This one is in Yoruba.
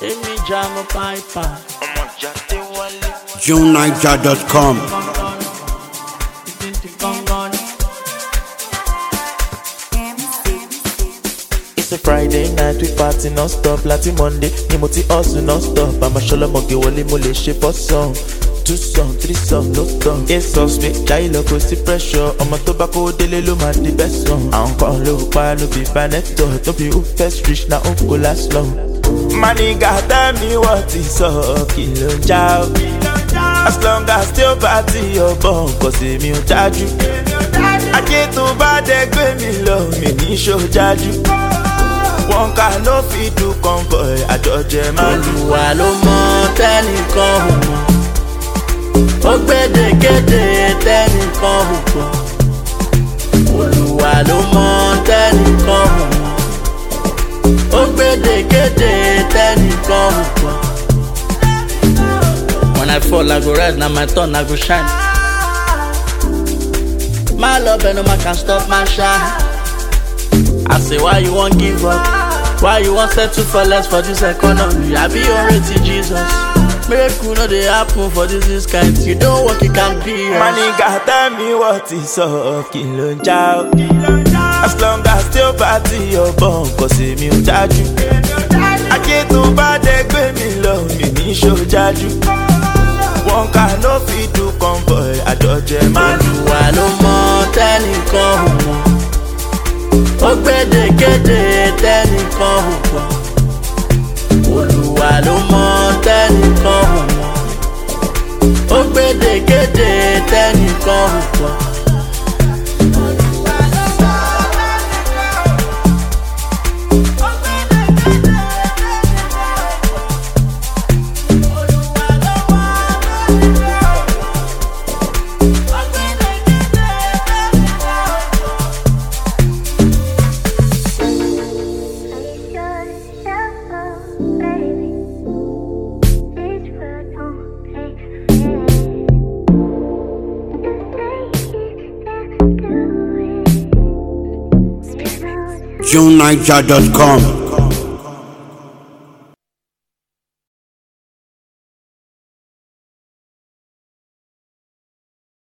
Emi Jamo Piper. JuneNiger.com. It's a Friday night, we party non-stop. Lati Monday, ni mo ti hustle non-stop. I'ma show them okay, wole mo le ṣe for song. 2 song, 3 song, no stop. It's so sweet, jai lo kò sí pressure. Ọmọ tó bá kó délé ló máa di best song. Àwọn kan ló pa no be Vanetto. No be who first reach, na who go last long. My nigga tell me what is up, kí ló ń já o. As long as still party your bum, cause èmi ò dájú. Ajé tó bá dé gbé mi lọ, mi ní ṣòjájú. Wọ́n ká ló fi du convoy, àjọjẹ máa lù. Olúwa ló mọ tẹ́nìkan ò mọ̀. Ó gbédèkéde tẹ́nìkan ò gbọ́. Olúwa ló mọ tẹ́nìkan ò mọ̀. Ó gbédèkéde tẹ́nìkan ò gbọ́. When I fall, I go rise, now my turn, I go shine. My love and no man can stop my shine. I say, why you won't give up? Why you won't settle for less for this economy? I be already Jesus. Miracle no dey happen for this kind. You don't work, you can't be. My nigga tell me what is up, kí ló ń já o. As long as still party your bum, cause èmi ò dájú. Ajé tó bá dé gbé mi lọ, mi ní ṣòjájú. Wọ́n ká ló fi du convoy, àjọjẹ máa lù. Olúwa ló mọ tẹ́nìkan ò mọ̀. Ó gbédèkéde tẹ́nìkan ò gbọ́. Olúwa ló mọ tẹ́nìkan ò mọ̀. Ó gbédèkéde tẹ́nìkan ò gbọ́. JuneNiger.com.